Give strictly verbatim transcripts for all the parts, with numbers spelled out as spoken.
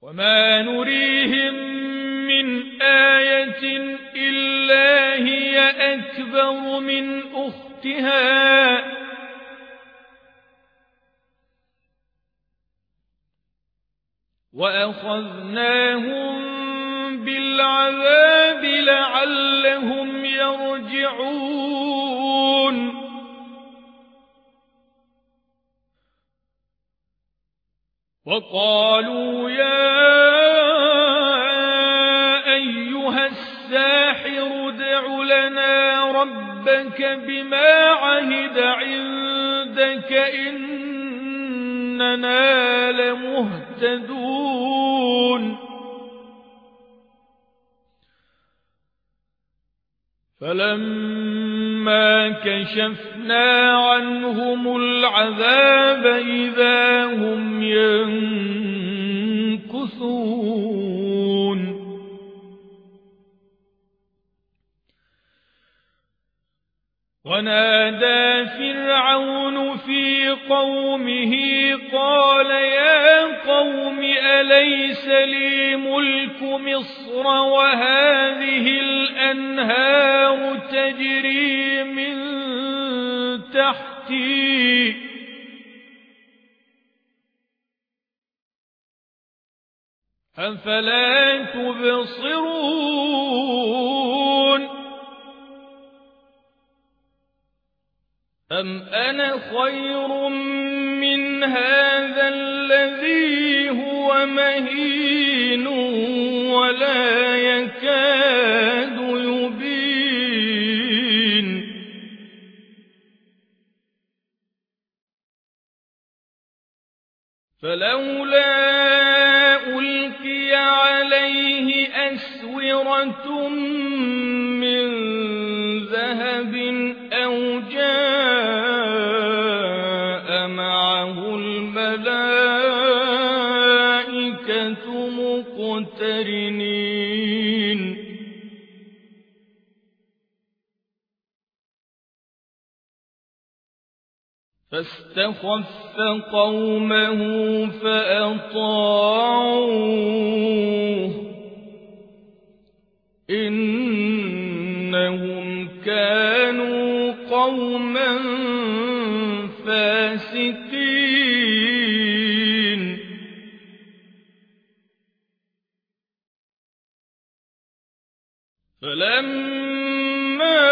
وما نريهم من آية إلا هي أكبر من أختها وأخذناهم بالعذاب لعلهم يرجعون وقالوا يا أيها الساحر ادع لنا ربك بما عهد عندك إننا لمهتدون فلما كشفنا عنهم العذاب إذا هم ينكثون ونادى فرعون في قومه قال يا قوم أليس لي ملك مصر وهذه الأنهار تجري من تحتي أفلا تبصرون أم أنا خير من هذا الذي هو مهين ولا يكاد يبين فلولا ألقي عليه أسورة من ذهب أو جاء معه الملائكة مقترنين فاستخف قومه فأطاعوه إنهم كانوا قوما فاسقين فلما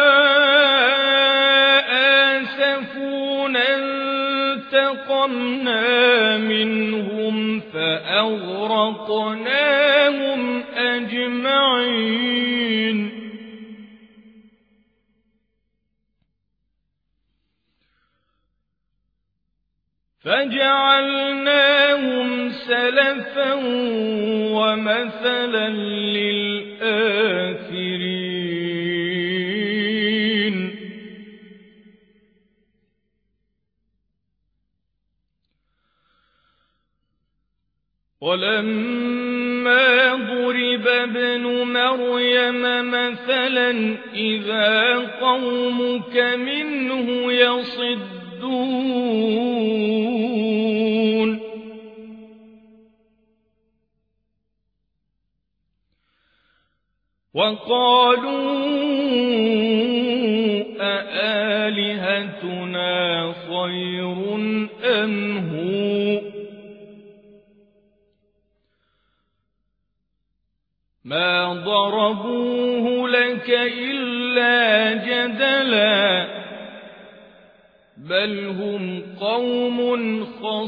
آسفونا انتقمنا منهم فأغرقناهم أجمعين فجعلناهم سلفا ومثلا للآخرين ولما ضرب ابن مريم مثلا إذا قومك منه يصدون وقالوا أآلهتنا خير أم هو ما ضربوه لك إلا جدلا بل هم قوم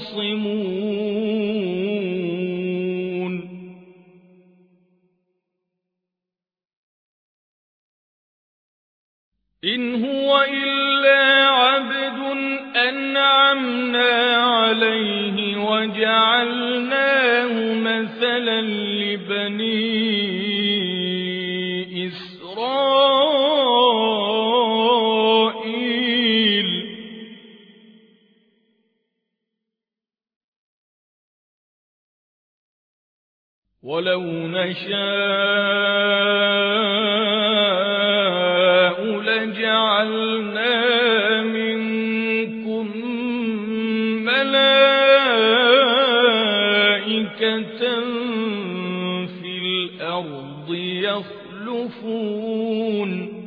خصمون إن هو إلا عبد أنعمنا عليه وجعلناه مثلا لبني إسرائيل ولو نشاء لجعلنا منكم ملائكة في الأرض يخلفون